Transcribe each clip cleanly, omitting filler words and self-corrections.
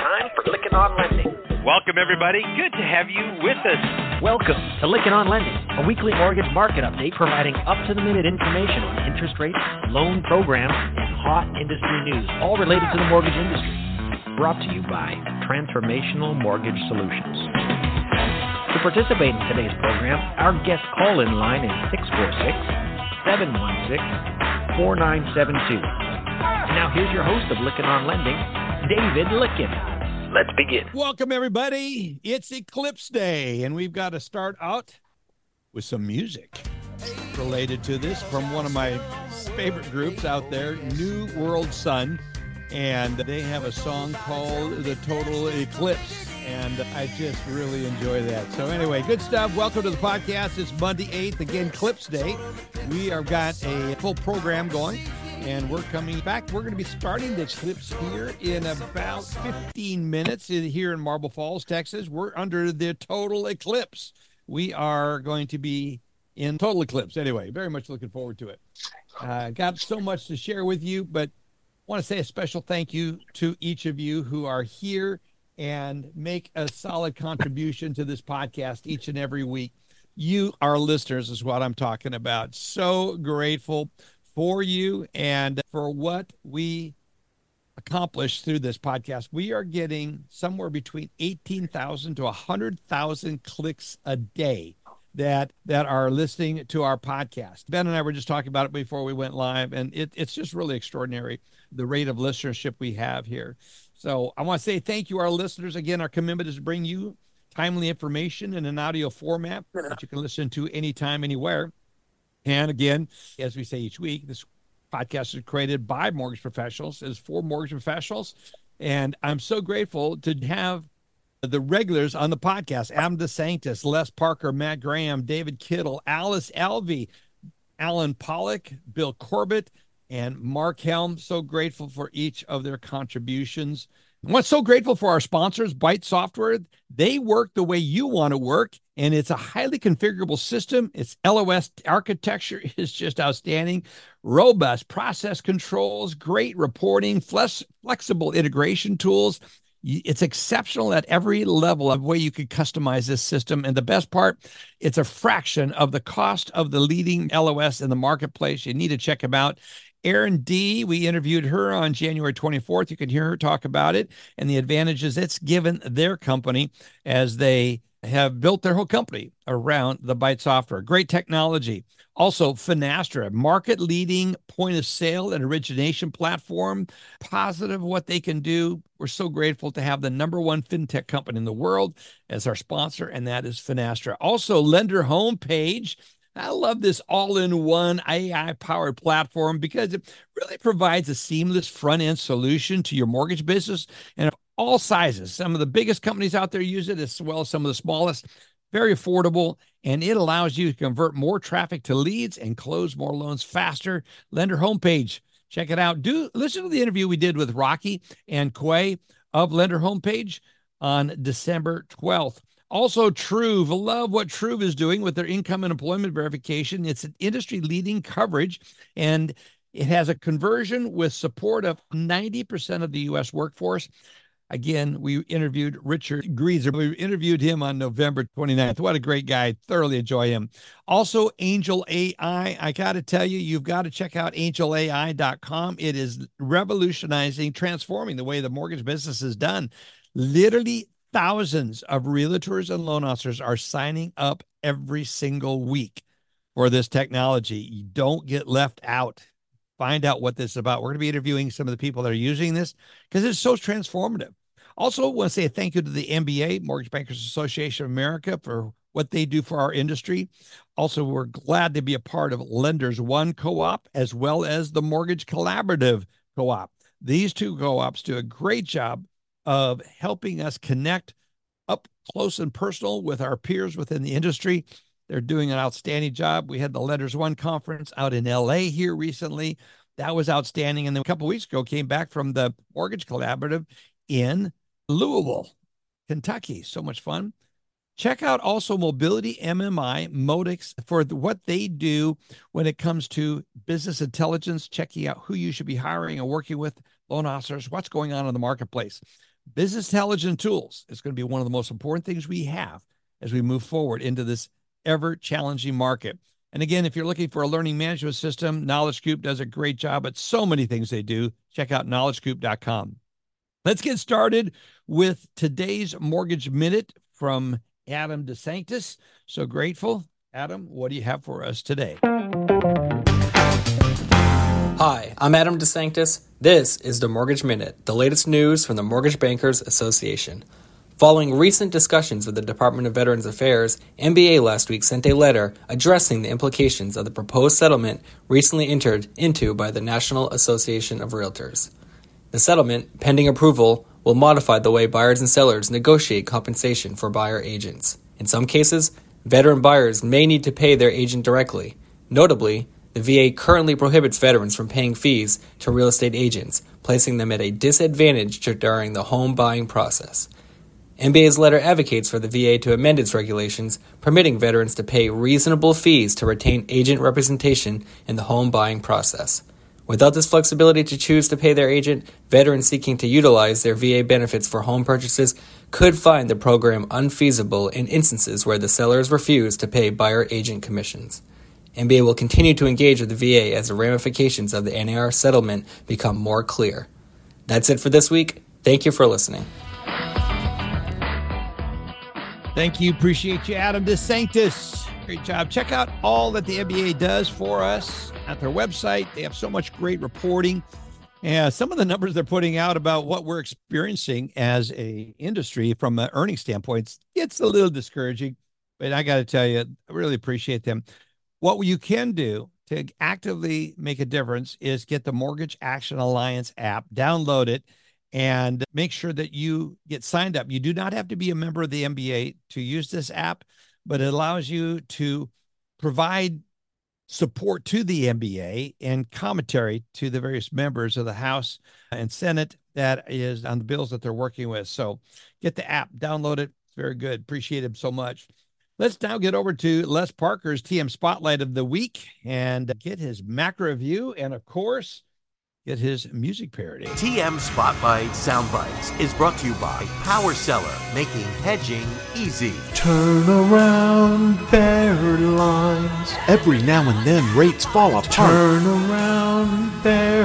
time for Lykken on Lending. Welcome, everybody. Good to have you with us. Welcome to Lykken on Lending, a weekly mortgage market update providing up-to-the-minute information on interest rates, loan programs, and hot industry news, all related to the mortgage industry. Brought to you by Transformational Mortgage Solutions. To participate in today's program, our guest call-in line is 646-716-4972. Now here's your host of Lykken on Lending, David Lykken. Let's begin. Welcome, everybody. It's Eclipse Day, and we've got to start out with some music related to this from one of my favorite groups out there, New World Sun, and they have a song called The Total Eclipse, and I just really enjoy that. So anyway, good stuff. Welcome to the podcast. It's Monday 8th, again, Eclipse Day. We have got a full program going, and we're coming back. We're going to be starting the eclipse here in about 15 minutes here in Marble Falls, Texas. We're under the total eclipse. We are going to be in total eclipse. Anyway, very much looking forward to it. Got so much to share with you, but I want to say a special thank you to each of you who are here and make a solid contribution to this podcast each and every week. You, our listeners, is what I'm talking about. So grateful for you and for what we accomplished through this podcast. We are getting somewhere between 18,000 to 100,000 clicks a day that are listening to our podcast. Ben and I were just talking about it before we went live, and it's just really extraordinary, the rate of listenership we have here. So I want to say thank you, our listeners. Again, our commitment is to bring you timely information in an audio format that you can listen to anytime, anywhere. And again, as we say each week, this podcast is created by mortgage professionals, is for mortgage professionals. And I'm so grateful to have the regulars on the podcast: Adam DeSanctis, Les Parker, Matt Graham, David Kittle, Alice Alvey, Alan Pollock, Bill Corbett, and Mark Helm. So grateful for each of their contributions. And what's so grateful for our sponsors, Byte Software. They work the way you want to work, and it's a highly configurable system. Its LOS architecture is just outstanding. Robust process controls, great reporting, flexible integration tools. It's exceptional at every level of way you could customize this system. And the best part, it's a fraction of the cost of the leading LOS in the marketplace. You need to check them out. Erin D., we interviewed her on January 24th. You can hear her talk about it and the advantages it's given their company as they have built their whole company around the Byte software. Great technology. Also, Finastra, market-leading point-of-sale and origination platform. Positive what they can do. We're so grateful to have the number one fintech company in the world as our sponsor, and that is Finastra. Also, Lender Homepage. I love this all-in-one AI-powered platform because it really provides a seamless front-end solution to your mortgage business and of all sizes. Some of the biggest companies out there use it, as well as some of the smallest. Very affordable, and it allows you to convert more traffic to leads and close more loans faster. Lender Homepage, check it out. Listen to the interview we did with Rocky and Quay of Lender Homepage on December 12th. Also, Truve. Love what Truve is doing with their income and employment verification. It's an industry-leading coverage, and it has a conversion with support of 90% of the U.S. workforce. Again, we interviewed Richard Grieser. We interviewed him on November 29th. What a great guy. Thoroughly enjoy him. Also, Angel AI. I got to tell you, you've got to check out angelai.com. It is revolutionizing, transforming the way the mortgage business is done. Literally, thousands of realtors and loan officers are signing up every single week for this technology. You don't get left out. Find out what this is about. We're going to be interviewing some of the people that are using this because it's so transformative. Also, I want to say a thank you to the MBA, Mortgage Bankers Association of America, for what they do for our industry. Also, we're glad to be a part of Lenders One Co-op as well as the Mortgage Collaborative Co-op. These two co-ops do a great job of helping us connect up close and personal with our peers within the industry. They're doing an outstanding job. We had the Lenders One conference out in LA here recently. That was outstanding. And then a couple of weeks ago, came back from the Mortgage Collaborative in Louisville, Kentucky. So much fun. Check out also Mobility MMI, Modix, for what they do when it comes to business intelligence, checking out who you should be hiring and working with, loan officers, what's going on in the marketplace. business intelligence tools is going to be one of the most important things we have as we move forward into this ever-challenging market. And again, if you're looking for a learning management system, Knowledge Coop does a great job at so many things they do. Check out knowledgecoop.com. Let's get started with today's Mortgage Minute from Adam DeSanctis. So grateful. Adam, what do you have for us today? Hi, I'm Adam DeSanctis. This is the Mortgage Minute, the latest news from the Mortgage Bankers Association. Following recent discussions with the Department of Veterans Affairs, MBA last week sent a letter addressing the implications of the proposed settlement recently entered into by the National Association of Realtors. The settlement, pending approval, will modify the way buyers and sellers negotiate compensation for buyer agents. In some cases, veteran buyers may need to pay their agent directly. Notably, the VA currently prohibits veterans from paying fees to real estate agents, placing them at a disadvantage during the home buying process. MBA's letter advocates for the VA to amend its regulations, permitting veterans to pay reasonable fees to retain agent representation in the home buying process. Without this flexibility to choose to pay their agent, veterans seeking to utilize their VA benefits for home purchases could find the program unfeasible in instances where the sellers refuse to pay buyer-agent commissions. MBA will continue to engage with the VA as the ramifications of the NAR settlement become more clear. That's it for this week. Thank you for listening. Thank you. Appreciate you, Adam DeSanctis. Great job. Check out all that the MBA does for us at their website. They have so much great reporting. And some of the numbers they're putting out about what we're experiencing as a industry from an earnings standpoint gets a little discouraging. But I got to tell you, I really appreciate them. What you can do to actively make a difference is get the Mortgage Action Alliance app, download it, and make sure that you get signed up. You do not have to be a member of the MBA to use this app, but it allows you to provide support to the MBA and commentary to the various members of the House and Senate that is on the bills that they're working with. So get the app, download it. It's very good. Appreciate it so much. Let's now get over to Les Parker's TM Spotlight of the Week and get his macro review and, of course, get his music parody. TM Spotlight Soundbites is brought to you by Power Seller, making hedging easy. Turn around, bear lines. Every now and then rates fall apart. Turn around, bear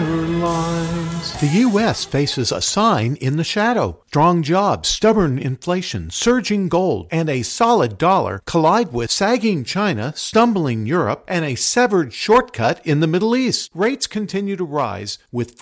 lines. The U.S. faces a sign in the shadow. Strong jobs, stubborn inflation, surging gold, and a solid dollar collide with sagging China, stumbling Europe, and a severed shortcut in the Middle East. Rates continue to rise, with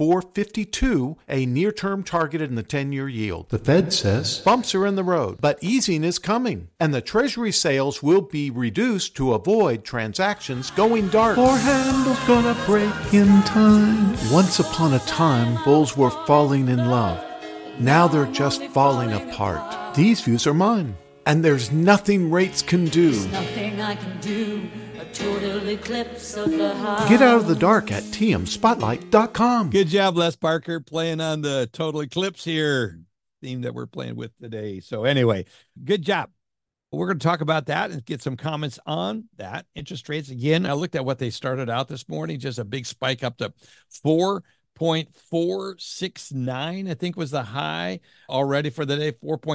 4.52 a near-term target in the 10-year yield. The Fed says bumps are in the road, but easing is coming, and the Treasury sales will be reduced to avoid transactions going dark. Four handle's gonna break in time. Once upon a time, bulls were falling in love. Now they're just falling apart. These views are mine, and there's nothing rates can do. There's nothing I can do. A total eclipse of the heart. Get out of the dark at tmspotlight.com. Good job, Les Parker, playing on the Total Eclipse here, theme that we're playing with today. So anyway, good job. We're going to talk about that and get some comments on that. Interest rates, again, I looked at what they started out this morning, just a big spike up to 4.469, I think was the high already for the day.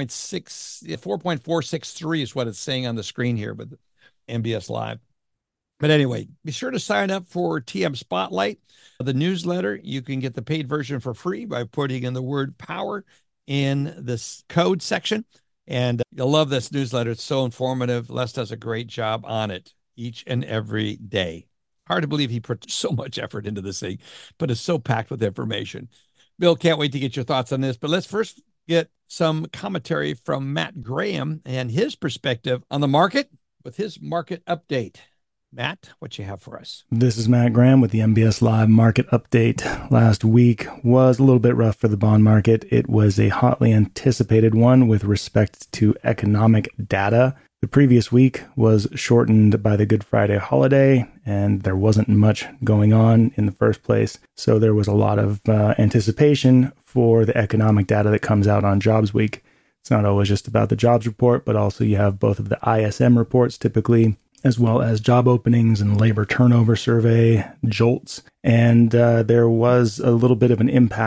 4.463 is what it's saying on the screen here with MBS Live. But anyway, be sure to sign up for TM Spotlight, the newsletter. You can get the paid version for free by putting in the word power in this code section. And you'll love this newsletter. It's so informative. Les does a great job on it each and every day. Hard to believe he put so much effort into this thing, but it's so packed with information. Bill, can't wait to get your thoughts on this. But let's first get some commentary from Matt Graham and his perspective on the market with his market update. Matt, what you have for us? This is Matt Graham with the MBS Live Market Update. Last week was a little bit rough for the bond market. It was a hotly anticipated one with respect to economic data. The previous week was shortened by the Good Friday holiday, and there wasn't much going on in the first place. So there was a lot of anticipation for the economic data that comes out on Jobs Week. It's not always just about the jobs report, but also you have both of the ISM reports typically, as well as job openings and labor turnover survey, JOLTS. And there was a little bit of an impact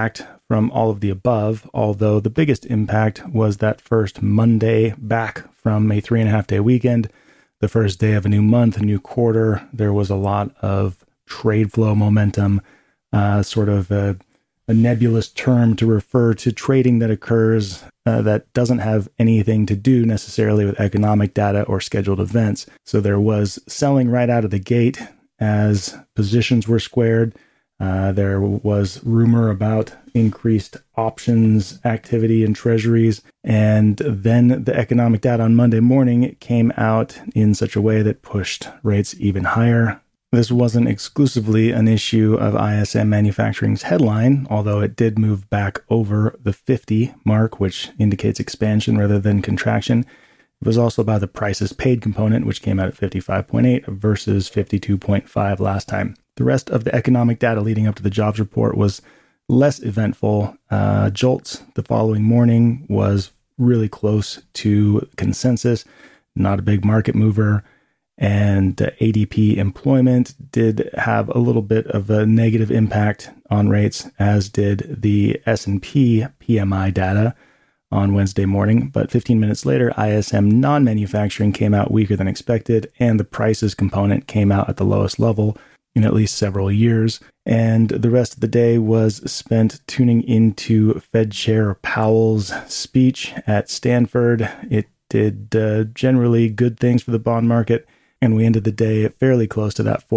from all of the above, although the biggest impact was that first Monday back from a 3.5-day weekend, the first day of a new month, a new quarter. There was a lot of trade flow momentum, sort of a nebulous term to refer to trading that occurs that doesn't have anything to do necessarily with economic data or scheduled events. So there was selling right out of the gate as positions were squared. There was rumor about increased options activity in treasuries. And then the economic data on Monday morning came out in such a way that pushed rates even higher. This wasn't exclusively an issue of ISM Manufacturing's headline, although it did move back over the 50 mark, which indicates expansion rather than contraction. It was also about the prices paid component, which came out at 55.8 versus 52.5 last time. The rest of the economic data leading up to the jobs report was less eventful. JOLTS the following morning was really close to consensus, not a big market mover. And ADP employment did have a little bit of a negative impact on rates, as did the S&P PMI data on Wednesday morning. But 15 minutes later, ISM non-manufacturing came out weaker than expected, and the prices component came out at the lowest level in at least several years. And the rest of the day was spent tuning into Fed Chair Powell's speech at Stanford. It did generally good things for the bond market. And we ended the day fairly close to that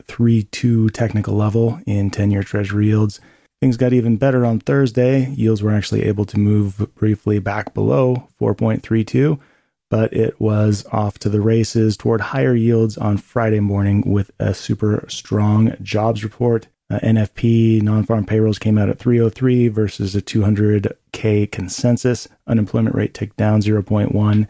4.32 technical level in 10-year Treasury yields. Things got even better on Thursday. Yields were actually able to move briefly back below 4.32, but it was off to the races toward higher yields on Friday morning with a super strong jobs report. NFP non-farm payrolls came out at 303 versus a 200K consensus. Unemployment rate ticked down 0.1.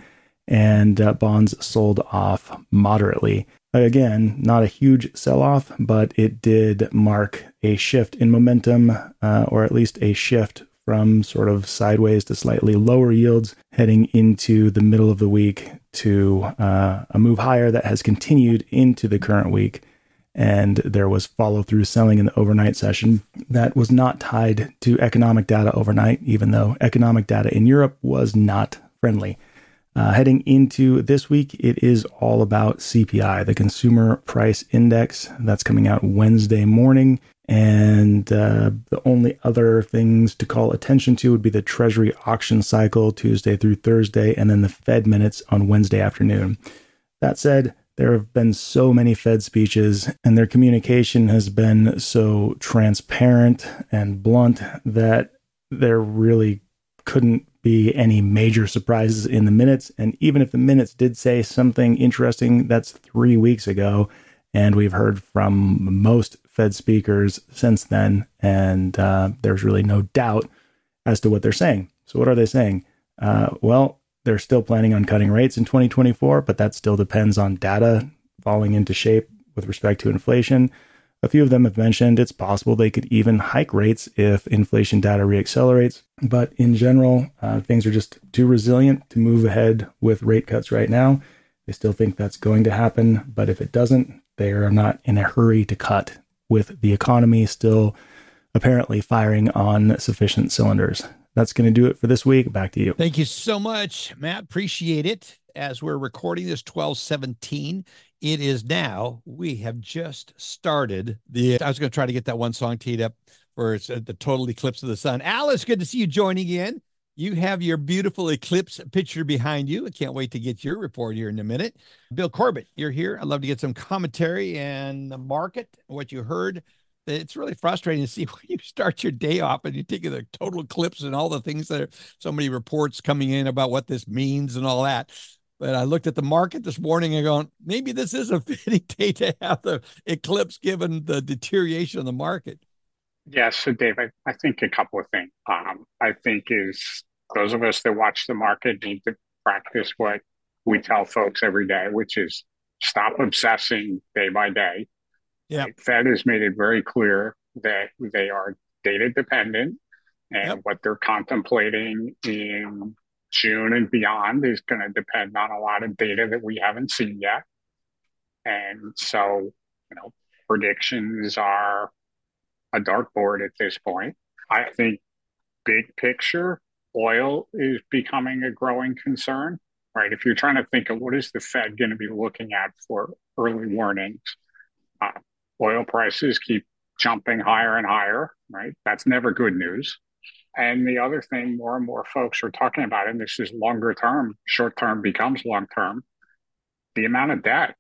And bonds sold off moderately. Again, not a huge sell-off, but it did mark a shift in momentum, or at least a shift from sort of sideways to slightly lower yields heading into the middle of the week to a move higher that has continued into the current week. And there was follow-through selling in the overnight session that was not tied to economic data overnight, even though economic data in Europe was not friendly. Heading into this week, it is all about CPI, the Consumer Price Index. That's coming out Wednesday morning. And the only other things to call attention to would be the Treasury auction cycle Tuesday through Thursday, and then the Fed minutes on Wednesday afternoon. That said, there have been so many Fed speeches, and their communication has been so transparent and blunt that there really couldn't be any major surprises in the minutes. And even if the minutes did say something interesting, that's 3 weeks ago. And we've heard from most Fed speakers since then. And there's really no doubt as to what they're saying. So what are they saying? Well, they're still planning on cutting rates in 2024, but that still depends on data falling into shape with respect to inflation. A few of them have mentioned it's possible they could even hike rates if inflation data reaccelerates. But in general, things are just too resilient to move ahead with rate cuts right now. They still think that's going to happen. But if it doesn't, they are not in a hurry to cut, with the economy still apparently firing on sufficient cylinders. That's going to do it for this week. Back to you. Thank you so much, Matt. Appreciate it. As we're recording this 12/17, it is now, we have just started I was going to try to get that one song teed up for the total eclipse of the sun. Alice, good to see you joining in. You have your beautiful eclipse picture behind you. I can't wait to get your report here in a minute. Bill Corbett, you're here. I'd love to get some commentary and the market, what you heard. It's really frustrating to see when you start your day off and you take the total eclipse and all the things that are so many reports coming in about what this means and all that. But I looked at the market this morning and going, maybe this is a fitting day to have the eclipse given the deterioration of the market. Yeah, so Dave, I think a couple of things. I think is those of us that watch the market need to practice what we tell folks every day, which is stop obsessing day by day. Yeah, Fed has made it very clear that they are data dependent, and what they're contemplating in June and beyond is going to depend on a lot of data that we haven't seen yet. And so, predictions are a dartboard at this point. I think big picture, oil is becoming a growing concern, right? If you're trying to think of what is the Fed going to be looking at for early warnings, uh, oil prices keep jumping higher and higher, right? That's never good news. And the other thing more and more folks are talking about, and this is longer term, short term becomes long term, the amount of debt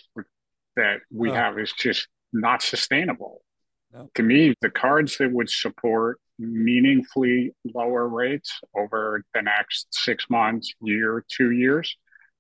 that we have is just not sustainable. No. To me, the cards that would support meaningfully lower rates over the next 6 months, year, 2 years,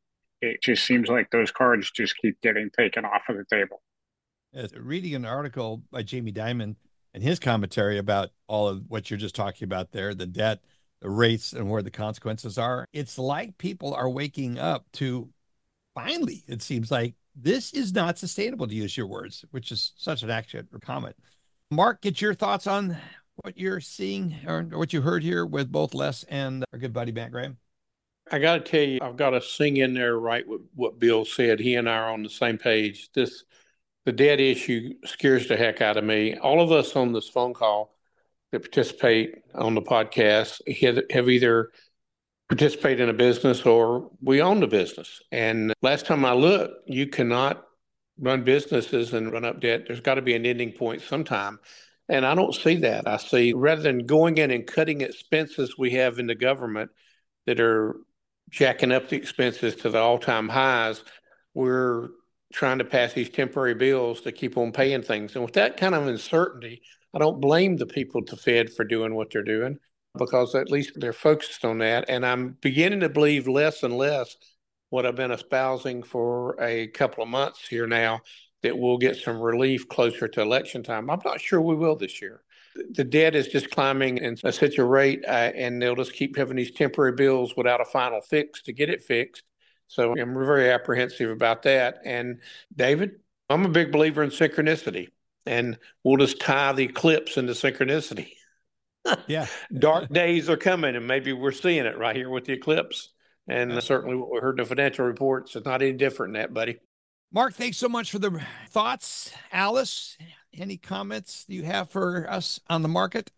it just seems like those cards just keep getting taken off of the table. Reading an article by Jamie Dimon and his commentary about all of what you're just talking about there, the debt, the rates, and where the consequences are, it's like people are waking up to, finally, it seems like this is not sustainable, to use your words, which is such an accurate comment. Mark, get your thoughts on what you're seeing or what you heard here with both Les and our good buddy Matt Graham. I got to tell you, I've got to sing in there right with what Bill said. He and I are on the same page. The debt issue scares the heck out of me. All of us on this phone call that participate on the podcast have either participated in a business or we own the business. And last time I looked, you cannot run businesses and run up debt. There's got to be an ending point sometime. And I don't see that. I see, rather than going in and cutting expenses we have in the government that are jacking up the expenses to the all-time highs, we're trying to pass these temporary bills to keep on paying things. And with that kind of uncertainty, I don't blame the people at the Fed for doing what they're doing, because at least they're focused on that. And I'm beginning to believe less and less what I've been espousing for a couple of months here now, that we'll get some relief closer to election time. I'm not sure we will this year. The debt is just climbing in such a rate, and they'll just keep having these temporary bills without a final fix to get it fixed. So I'm very apprehensive about that. And David, I'm a big believer in synchronicity, and we'll just tie the eclipse into synchronicity. Yeah. Dark days are coming, and maybe we're seeing it right here with the eclipse. And certainly what we heard in the financial reports is not any different than that, buddy. Mark, thanks so much for the thoughts. Alice, any comments you have for us on the market?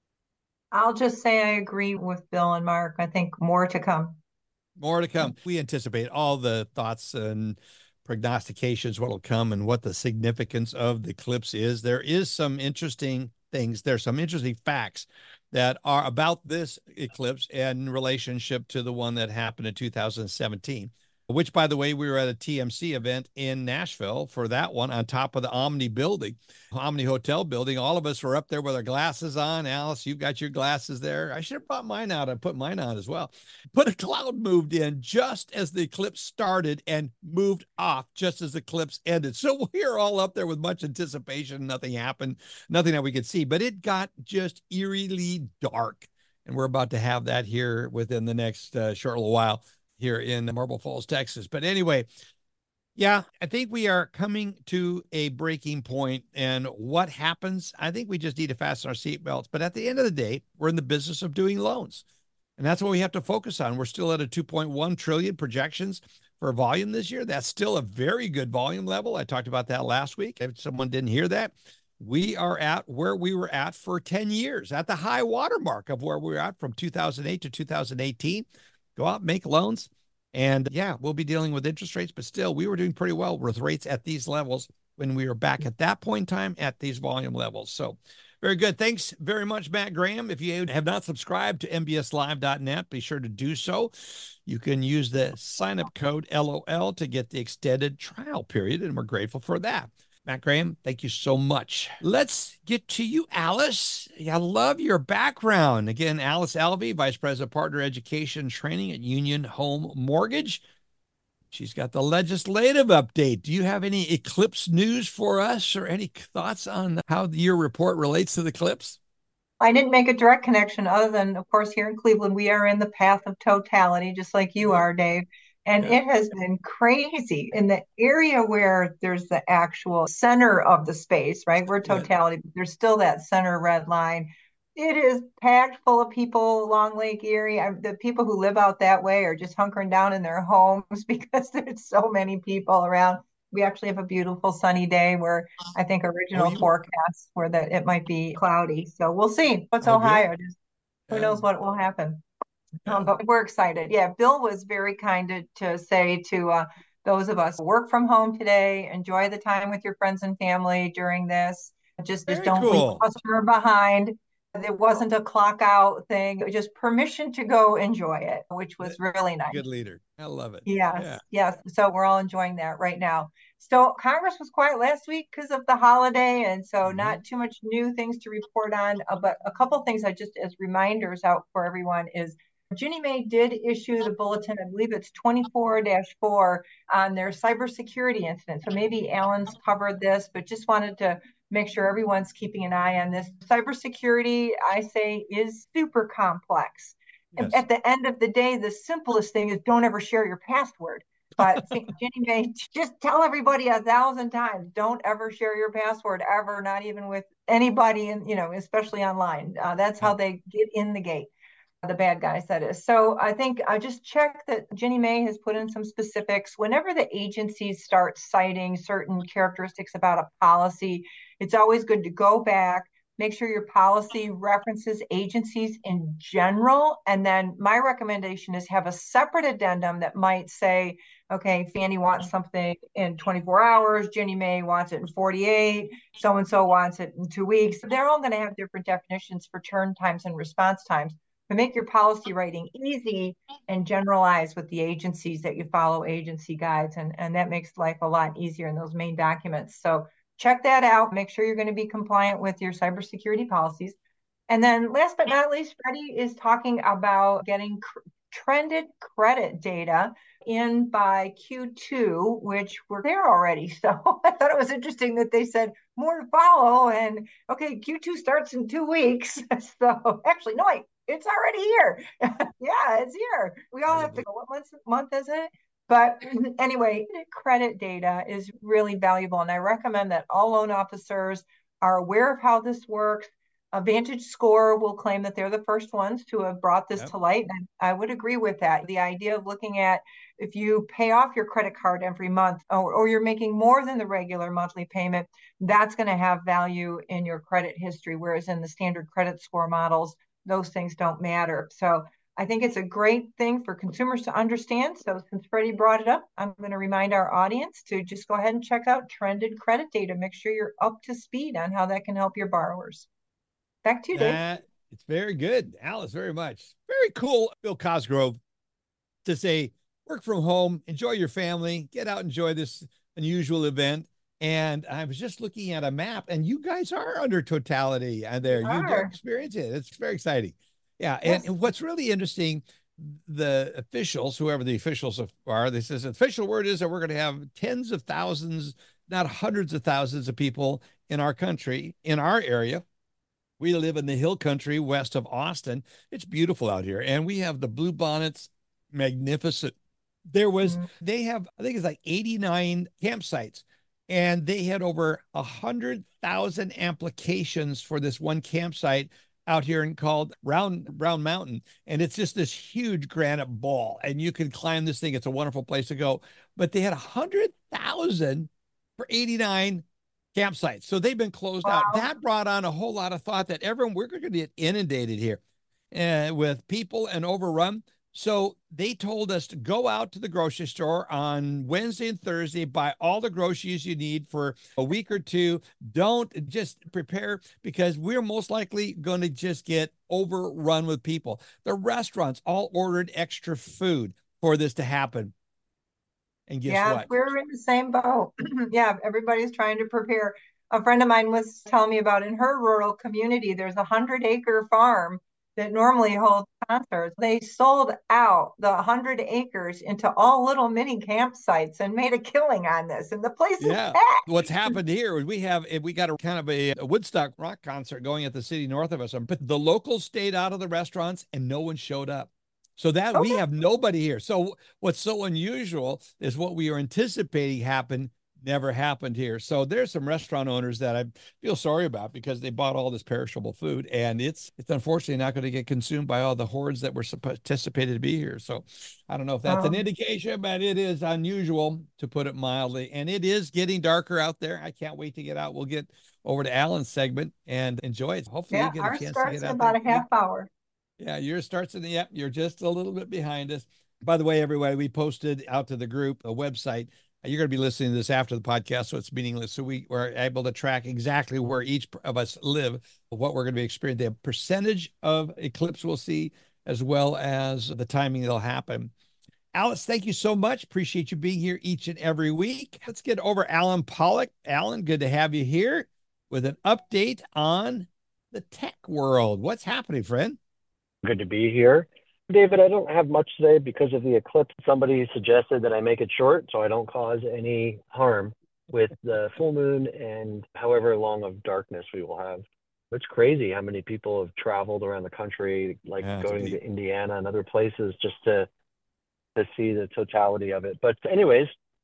I'll just say I agree with Bill and Mark. I think more to come. More to come. We anticipate all the thoughts and prognostications, what will come and what the significance of the eclipse is. There is some interesting things. There's some interesting facts that are about this eclipse in relationship to the one that happened in 2017, which, by the way, we were at a TMC event in Nashville for that one on top of the Omni building, Omni Hotel building. All of us were up there with our glasses on. Alice, you've got your glasses there. I should have brought mine out. I put mine on as well. But a cloud moved in just as the eclipse started and moved off just as the eclipse ended. So we were all up there with much anticipation. Nothing happened, nothing that we could see, but it got just eerily dark. And we're about to have that here within the next short little while here in Marble Falls, Texas. But anyway, yeah, I think we are coming to a breaking point. And what happens? I think we just need to fasten our seatbelts. But at the end of the day, we're in the business of doing loans. And that's what we have to focus on. We're still at a 2.1 trillion projections for volume this year. That's still a very good volume level. I talked about that last week. If someone didn't hear that, we are at where we were at for 10 years, at the high water mark of where we were at from 2008 to 2018. Go out, make loans. And yeah, we'll be dealing with interest rates, but still we were doing pretty well with rates at these levels when we were back at that point in time at these volume levels. So very good. Thanks very much, Matt Graham. If you have not subscribed to mbslive.net, be sure to do so. You can use the sign-up code LOL to get the extended trial period, and we're grateful for that. Matt Graham, thank you so much. Let's get to you, Alice. I love your background. Again, Alice Alvey, Vice President, Partner Education and Training at Union Home Mortgage. She's got the legislative update. Do you have any eclipse news for us or any thoughts on how your report relates to the eclipse? I didn't make a direct connection other than, of course, here in Cleveland, we are in the path of totality, just like you are, Dave. And it has been crazy in the area where there's the actual center of the space, right? We're totality, but there's still that center red line. It is packed full of people along Lake Erie. The people who live out that way are just hunkering down in their homes because there's so many people around. We actually have a beautiful sunny day where I think original forecasts were that it might be cloudy. So we'll see. What's Ohio? Who knows what will happen? But we're excited. Yeah, Bill was very kind to say to those of us who work from home today, enjoy the time with your friends and family during this. Just don't leave a customer behind. It wasn't a clock out thing. It was just permission to go enjoy it, which was really nice. Good leader. I love it. Yes. So we're all enjoying that right now. So Congress was quiet last week because of the holiday, and so not too much new things to report on. But a couple things I just as reminders out for everyone is Ginnie Mae did issue the bulletin, I believe it's 24-4 on their cybersecurity incident. So maybe Alan's covered this, but just wanted to make sure everyone's keeping an eye on this. Cybersecurity, I say, is super complex. Yes. At the end of the day, the simplest thing is don't ever share your password. But Ginnie Mae, just tell everybody 1,000 times, don't ever share your password ever, not even with anybody, and especially online. That's how they get in the gate. The bad guys, that is. So I think I just checked that Ginnie Mae has put in some specifics. Whenever the agencies start citing certain characteristics about a policy, it's always good to go back, make sure your policy references agencies in general. And then my recommendation is have a separate addendum that might say, okay, Fannie wants something in 24 hours, Ginnie Mae wants it in 48, so-and-so wants it in 2 weeks. They're all going to have different definitions for turn times and response times. To make your policy writing easy and generalized with the agencies that you follow, agency guides, and that makes life a lot easier in those main documents. So check that out. Make sure you're going to be compliant with your cybersecurity policies. And then last but not least, Freddie is talking about getting trended credit data in by Q2, which we're there already. So I thought it was interesting that they said more to follow. And okay, Q2 starts in 2 weeks. So actually, no, wait. It's already here. Yeah, it's here. We all have to go. What month is it? But anyway, credit data is really valuable. And I recommend that all loan officers are aware of how this works. A Vantage Score will claim that they're the first ones to have brought this to light. And I would agree with that. The idea of looking at if you pay off your credit card every month or you're making more than the regular monthly payment, that's going to have value in your credit history. Whereas in the standard credit score models, those things don't matter. So I think it's a great thing for consumers to understand. So since Freddie brought it up, I'm going to remind our audience to just go ahead and check out trended credit data. Make sure you're up to speed on how that can help your borrowers. Back to you, Dave. It's very good, Alice, very much. Very cool, Bill Cosgrove, to say, work from home, enjoy your family, get out, enjoy this unusual event. And I was just looking at a map, and you guys are under totality there. You do experience it. It's very exciting. Yeah. Yes. And what's really interesting, the officials, whoever the officials are, this is official word is that we're going to have tens of thousands, not hundreds of thousands of people in our country, in our area. We live in the hill country west of Austin. It's beautiful out here. And we have the Bluebonnets, magnificent. There was, they have, I think it's like 89 campsites. And they had over 100,000 applications for this one campsite out here called Round Mountain. And it's just this huge granite ball. And you can climb this thing. It's a wonderful place to go. But they had 100,000 for 89 campsites. So they've been closed out. That brought on a whole lot of thought that we're going to get inundated here with people and overrun. So they told us to go out to the grocery store on Wednesday and Thursday, buy all the groceries you need for a week or two. Don't just prepare because we're most likely going to just get overrun with people. The restaurants all ordered extra food for this to happen. And guess what? We're in the same boat. Yeah, everybody's trying to prepare. A friend of mine was telling me about in her rural community, there's a 100-acre farm that normally holds concerts. They sold out the 100 acres into all little mini campsites and made a killing on this. And the place is packed. What's happened here is we got a kind of a Woodstock rock concert going at the city north of us. But the locals stayed out of the restaurants and no one showed up. So that we have nobody here. So what's so unusual is what we are anticipating never happened here. So there's some restaurant owners that I feel sorry about because they bought all this perishable food, and it's unfortunately not going to get consumed by all the hordes that were anticipated to be here. So I don't know if that's an indication, but it is unusual, to put it mildly, and it is getting darker out there. I can't wait to get out. We'll get over to Alan's segment and enjoy it. Hopefully you get a chance to get out about a half hour. Yeah, yours starts in the app. You're just a little bit behind us. By the way, everybody, we posted out to the group a website. You're going to be listening to this after the podcast, so it's meaningless. So we were able to track exactly where each of us live, what we're going to be experiencing, the percentage of eclipse we'll see, as well as the timing that'll happen. Alice, thank you so much. Appreciate you being here each and every week. Let's get over Alan Pollock. Alan, good to have you here with an update on the tech world. What's happening, friend? Good to be here. David, I don't have much today because of the eclipse. Somebody suggested that I make it short so I don't cause any harm with the full moon and however long of darkness we will have. It's crazy how many people have traveled around the country, like going to Indiana and other places just to see the totality of it. But anyways,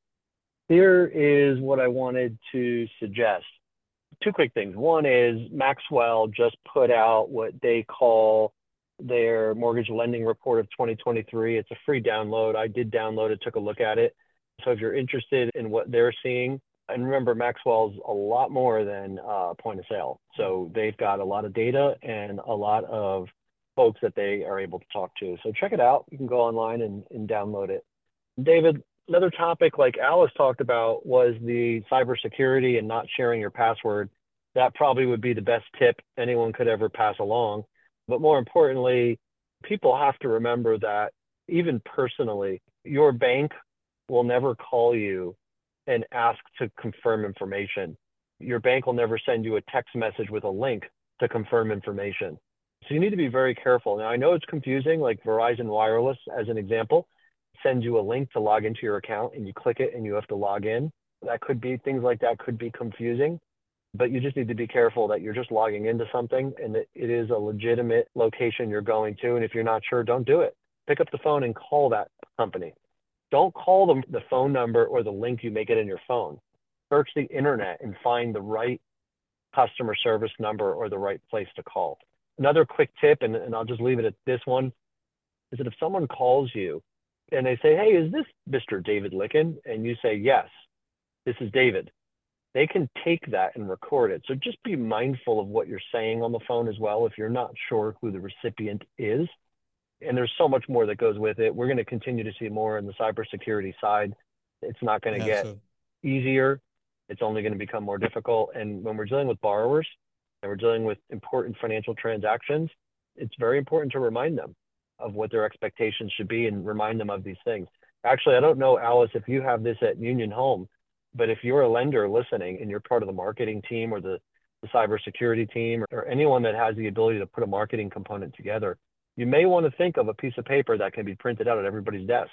here is what I wanted to suggest. Two quick things. One is Maxwell just put out what they call their mortgage lending report of 2023. It's a free download. I did download it, took a look at it. So if you're interested in what they're seeing, and remember, Maxwell's a lot more than point of sale. So they've got a lot of data and a lot of folks that they are able to talk to. So check it out. You can go online and download it. David, another topic like Alice talked about was the cybersecurity and not sharing your password. That probably would be the best tip anyone could ever pass along. But more importantly, people have to remember that even personally, your bank will never call you and ask to confirm information. Your bank will never send you a text message with a link to confirm information. So you need to be very careful. Now, I know it's confusing, like Verizon Wireless, as an example, sends you a link to log into your account and you click it and you have to log in. That could be, things like that could be confusing. But you just need to be careful that you're just logging into something and that it is a legitimate location you're going to. And if you're not sure, don't do it. Pick up the phone and call that company. Don't call them the phone number or the link you may get in your phone. Search the internet and find the right customer service number or the right place to call. Another quick tip, and I'll just leave it at this one, is that if someone calls you and they say, hey, is this Mr. David Licken? And you say, yes, this is David. They can take that and record it. So just be mindful of what you're saying on the phone as well if you're not sure who the recipient is. And there's so much more that goes with it. We're going to continue to see more on the cybersecurity side. It's not going to get easier. It's only going to become more difficult. And when we're dealing with borrowers and we're dealing with important financial transactions, it's very important to remind them of what their expectations should be and remind them of these things. Actually, I don't know, Alice, if you have this at Union Home, but if you're a lender listening and you're part of the marketing team or the cybersecurity team or anyone that has the ability to put a marketing component together, you may want to think of a piece of paper that can be printed out at everybody's desk.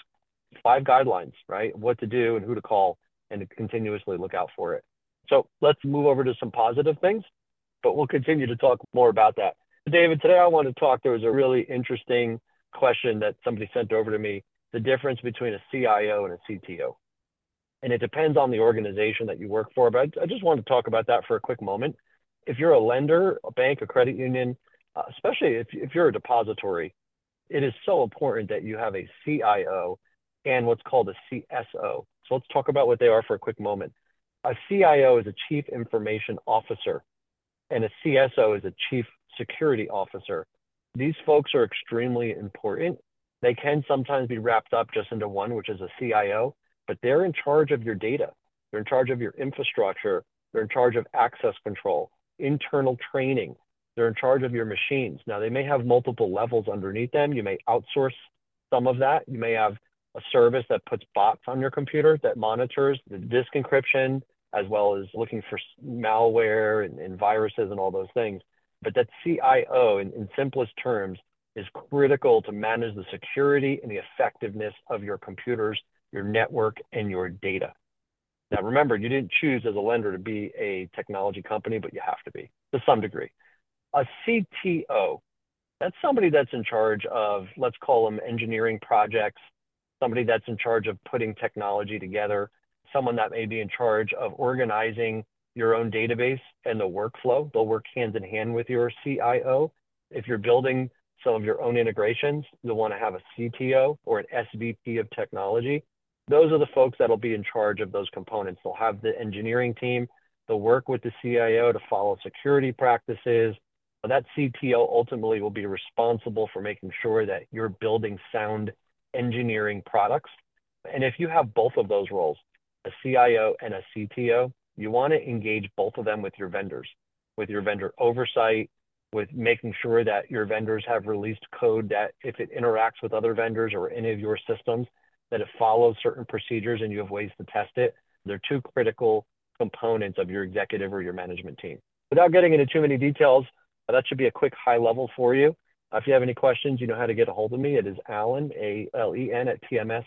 5 guidelines, right? What to do and who to call and to continuously look out for it. So let's move over to some positive things, but we'll continue to talk more about that. David, today I want to talk, there was a really interesting question that somebody sent over to me, the difference between a CIO and a CTO. And it depends on the organization that you work for, but I just want to talk about that for a quick moment. If you're a lender, a bank, a credit union, especially if you're a depository, it is so important that you have a CIO and what's called a CSO. So let's talk about what they are for a quick moment. A CIO is a Chief Information Officer, and a CSO is a Chief Security Officer. These folks are extremely important. They can sometimes be wrapped up just into one, which is a CIO, but they're in charge of your data. They're in charge of your infrastructure. They're in charge of access control, internal training. They're in charge of your machines. Now, they may have multiple levels underneath them. You may outsource some of that. You may have a service that puts bots on your computer that monitors the disk encryption, as well as looking for malware and viruses and all those things. But that CIO, in simplest terms, is critical to manage the security and the effectiveness of your computers, your network, and your data. Now, remember, you didn't choose as a lender to be a technology company, but you have to be to some degree. A CTO, that's somebody that's in charge of, let's call them engineering projects, somebody that's in charge of putting technology together, someone that may be in charge of organizing your own database and the workflow. They'll work hand in hand with your CIO. If you're building some of your own integrations, you'll want to have a CTO or an SVP of technology. Those are the folks that'll be in charge of those components. They'll have the engineering team. They'll work with the CIO to follow security practices. That CTO ultimately will be responsible for making sure that you're building sound engineering products. And if you have both of those roles, a CIO and a CTO, you want to engage both of them with your vendors, with your vendor oversight, with making sure that your vendors have released code that if it interacts with other vendors or any of your systems, that it follows certain procedures and you have ways to test it. They're two critical components of your executive or your management team. Without getting into too many details, that should be a quick high level for you. If you have any questions, you know how to get a hold of me. It is Alan, A-L-E-N, at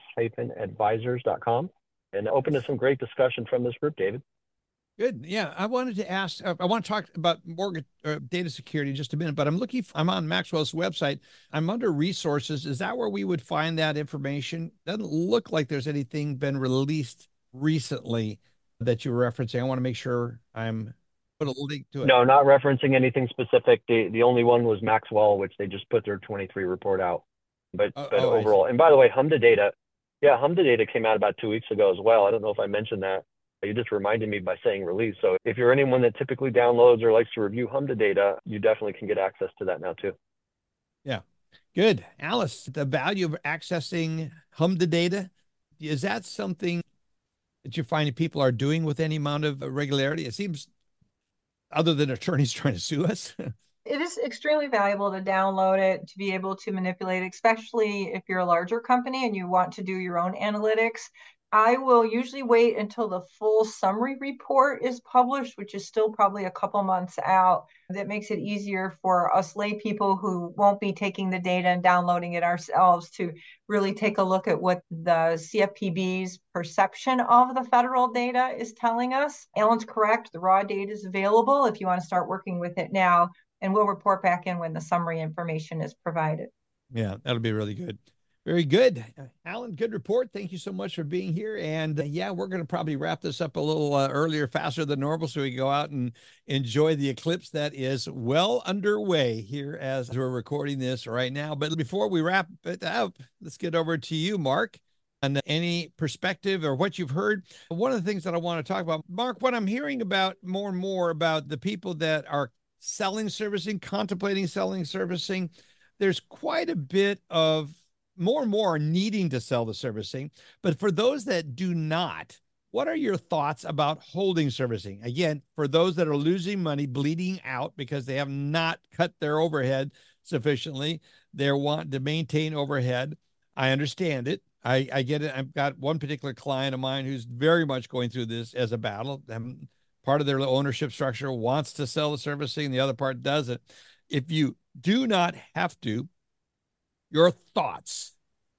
tms-advisors.com. And open to some great discussion from this group, David. Good. Yeah, I wanted to ask, I want to talk about mortgage data security in just a minute, but I'm on Maxwell's website. I'm under resources. Is that where we would find that information? Doesn't look like there's anything been released recently that you're referencing. I want to make sure I'm put a link to it. No, not referencing anything specific. The only one was Maxwell, which they just put their 23 report out. But overall, and by the way, HMDA data, HMDA data came out about 2 weeks ago as well. I don't know if I mentioned that. You just reminded me by saying release. So if you're anyone that typically downloads or likes to review HMDA data, you definitely can get access to that now too. Yeah. Good. Alice, the value of accessing HMDA data, is that something that you're finding people are doing with any amount of regularity? It seems, other than attorneys trying to sue us. It is extremely valuable to download it, to be able to manipulate, especially if you're a larger company and you want to do your own analytics. I will usually wait until the full summary report is published, which is still probably a couple months out. That makes it easier for us lay people who won't be taking the data and downloading it ourselves to really take a look at what the CFPB's perception of the federal data is telling us. Alan's correct. The raw data is available if you want to start working with it now, and we'll report back in when the summary information is provided. Yeah, that'll be really good. Very good. Alan, good report. Thank you so much for being here. And yeah, we're going to probably wrap this up a little earlier, faster than normal, so we can go out and enjoy the eclipse that is well underway here as we're recording this right now. But before we wrap it up, let's get over to you, Mark, and any perspective or what you've heard. One of the things that I want to talk about, Mark, what I'm hearing about more and more about the people that are selling servicing, contemplating selling servicing, there's quite a bit of more and more needing to sell the servicing. But for those that do not, what are your thoughts about holding servicing? Again, for those that are losing money, bleeding out because they have not cut their overhead sufficiently, they want to maintain overhead. I understand it. I get it. I've got one particular client of mine who's very much going through this as a battle. Part of their ownership structure wants to sell the servicing, the other part doesn't. If you do not have to, your thoughts.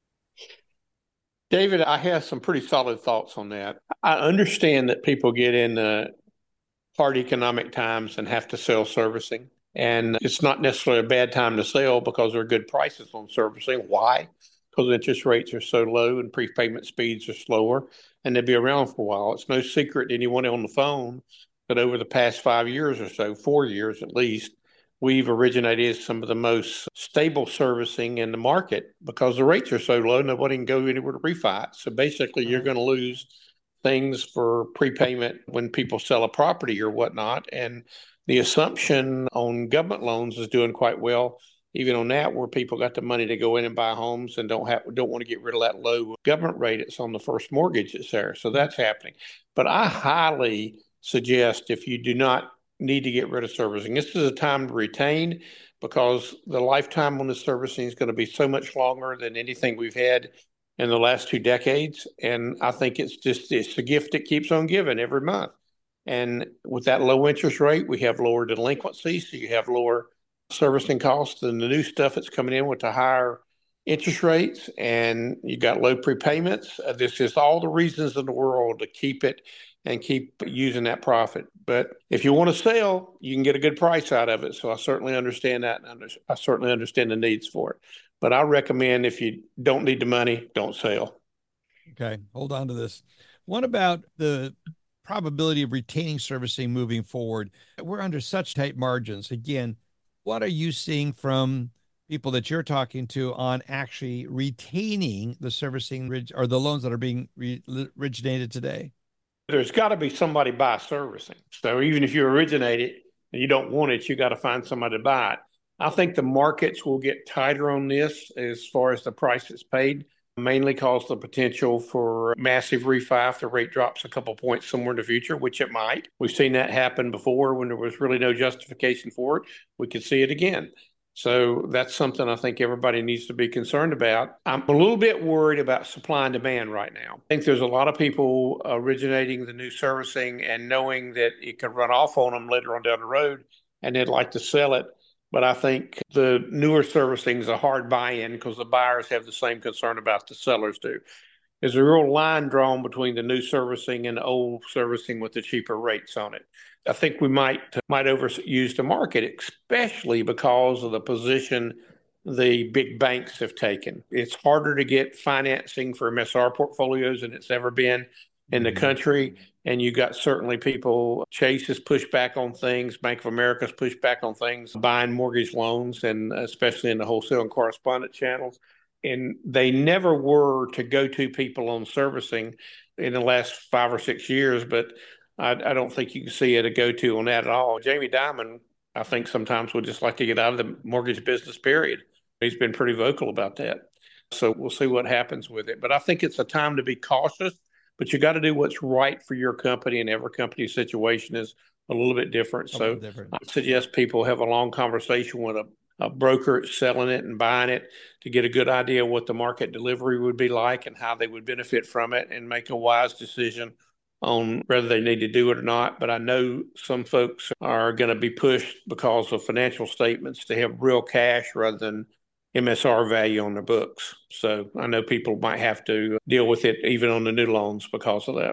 David, I have some pretty solid thoughts on that. I understand that people get in hard economic times and have to sell servicing. And it's not necessarily a bad time to sell because there are good prices on servicing. Why? Because interest rates are so low and prepayment speeds are slower, and they'll be around for a while. It's no secret to anyone on the phone that over the past 5 years or so, 4 years at least, we've originated some of the most stable servicing in the market because the rates are so low, nobody can go anywhere to refi. So basically, you're going to lose things for prepayment when people sell a property or whatnot. And the assumption on government loans is doing quite well, even on that, where people got the money to go in and buy homes and don't want to get rid of that low government rate that's on the first mortgage that's there. So that's happening. But I highly suggest, if you do not need to get rid of servicing, this is a time to retain, because the lifetime on the servicing is going to be so much longer than anything we've had in the last 2 decades. And I think it's a gift that keeps on giving every month. And with that low interest rate, we have lower delinquency. So you have lower servicing costs than the new stuff that's coming in with the higher interest rates, and you got low prepayments. This is all the reasons in the world to keep it and keep using that profit. But if you want to sell, you can get a good price out of it. So I certainly understand that, and I certainly understand the needs for it. But I recommend, if you don't need the money, don't sell. Okay, hold on to this. What about the probability of retaining servicing moving forward? We're under such tight margins. Again, what are you seeing from people that you're talking to on actually retaining the servicing or the loans that are being originated today? There's got to be somebody buy servicing. So even if you originate it, and you don't want it, you got to find somebody to buy it. I think the markets will get tighter on this as far as the price that's paid, mainly cause the potential for massive refi if the rate drops a couple points somewhere in the future, which it might. We've seen that happen before when there was really no justification for it. We could see it again. So that's something I think everybody needs to be concerned about. I'm a little bit worried about supply and demand right now. I think there's a lot of people originating the new servicing and knowing that it could run off on them later on down the road, and they'd like to sell it. But I think the newer servicing is a hard buy-in because the buyers have the same concern about the sellers do. There's a real line drawn between the new servicing and the old servicing with the cheaper rates on it. I think we might overuse the market, especially because of the position the big banks have taken. It's harder to get financing for MSR portfolios than it's ever been in the country. And you got certainly people, Chase has pushed back on things, Bank of America's pushed back on things, buying mortgage loans, and especially in the wholesale and correspondent channels. And they never were to go-to people on servicing in the last 5 or 6 years, but I don't think you can see it a go-to on that at all. Jamie Dimon, I think sometimes would just like to get out of the mortgage business, period. He's been pretty vocal about that. So we'll see what happens with it. But I think it's a time to be cautious, but you got to do what's right for your company, and every company's situation is a little bit different. So I suggest people have a long conversation with a broker selling it and buying it to get a good idea of what the market delivery would be like and how they would benefit from it, and make a wise decision on whether they need to do it or not. But I know some folks are going to be pushed because of financial statements to have real cash rather than MSR value on their books. So I know people might have to deal with it even on the new loans because of that.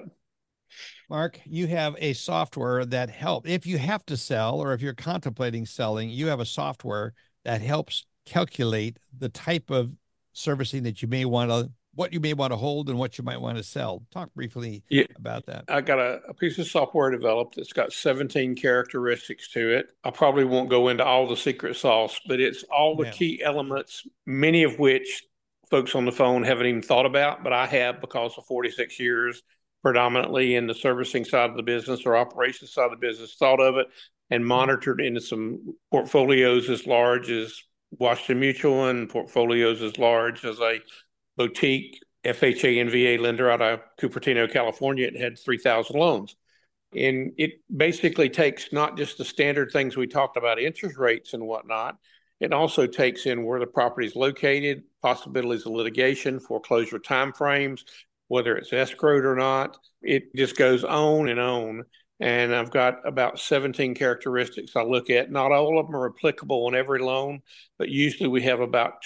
Mark, you have a software that helps. If you have to sell, or if you're contemplating selling, you have a software that helps calculate the type of servicing that you may want to, what you may want to hold and what you might want to sell. Talk briefly about that. I got a piece of software developed that's got 17 characteristics to it. I probably won't go into all the secret sauce, but it's all the key elements, many of which folks on the phone haven't even thought about, but I have, because of 46 years predominantly in the servicing side of the business or operations side of the business, thought of it and monitored into some portfolios as large as Washington Mutual and portfolios as large as a boutique FHA and VA lender out of Cupertino, California. It had 3,000 loans. And it basically takes not just the standard things we talked about, interest rates and whatnot. It also takes in where the property is located, possibilities of litigation, foreclosure timeframes, whether it's escrowed or not. It just goes on and on. And I've got about 17 characteristics I look at. Not all of them are applicable on every loan, but usually we have about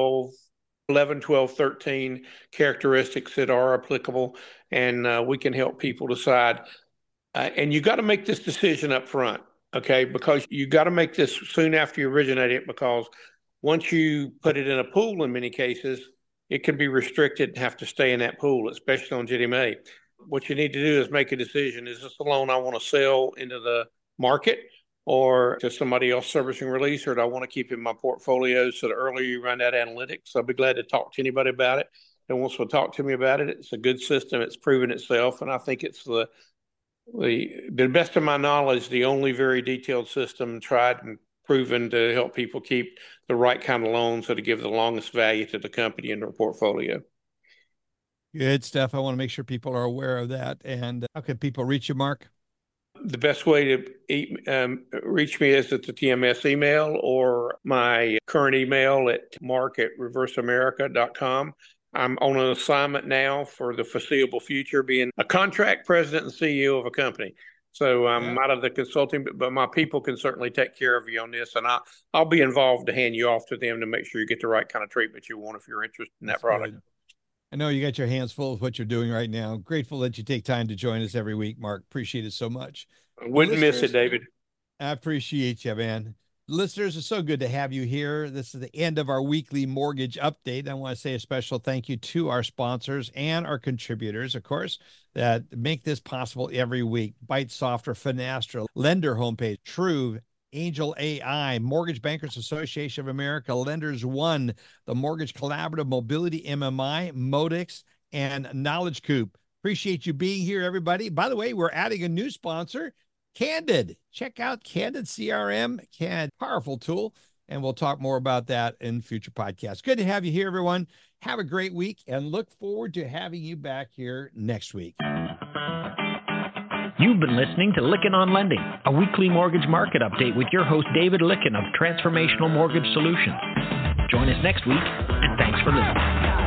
11, 12, 13 characteristics that are applicable, and we can help people decide. And you got to make this decision up front, okay? Because you got to make this soon after you originate it, because once you put it in a pool, in many cases, it can be restricted and have to stay in that pool, especially on Ginnie Mae. What you need to do is make a decision. Is this a loan I want to sell into the market or to somebody else servicing release, or do I want to keep in my portfolio? So the earlier you run that analytics, I'll be glad to talk to anybody about it that wants to talk to me about it. It's a good system. It's proven itself, and I think it's the best of my knowledge, the only very detailed system tried and proven to help people keep the right kind of loans so to give the longest value to the company and their portfolio. Good stuff. I want to make sure people are aware of that. And how can people reach you, Mark? The best way to reach me is at the TMS email or my current email at mark@reverseamerica.com. I'm on an assignment now for the foreseeable future, being a contract president and CEO of a company. So I'm out of the consulting, but my people can certainly take care of you on this. And I'll be involved to hand you off to them to make sure you get the right kind of treatment you want if you're interested in that product. Good. I know you got your hands full with what you're doing right now. Grateful that you take time to join us every week, Mark. Appreciate it so much. I wouldn't miss it, David. I appreciate you, man. Listeners, it's so good to have you here. This is the end of our weekly mortgage update. I want to say a special thank you to our sponsors and our contributors, of course, that make this possible every week. Byte Software, Finastra, Lender Homepage, Truve, Angel AI, Mortgage Bankers Association of America, Lenders One, the Mortgage Collaborative, Mobility MMI, Modix, and Knowledge Coop. Appreciate you being here, everybody. By the way, we're adding a new sponsor. Candid. Check out Candid CRM, powerful tool. And we'll talk more about that in future podcasts. Good to have you here, everyone. Have a great week and look forward to having you back here next week. You've been listening to Lykken on Lending, a weekly mortgage market update with your host, David Lykken of Transformational Mortgage Solutions. Join us next week, and thanks for listening.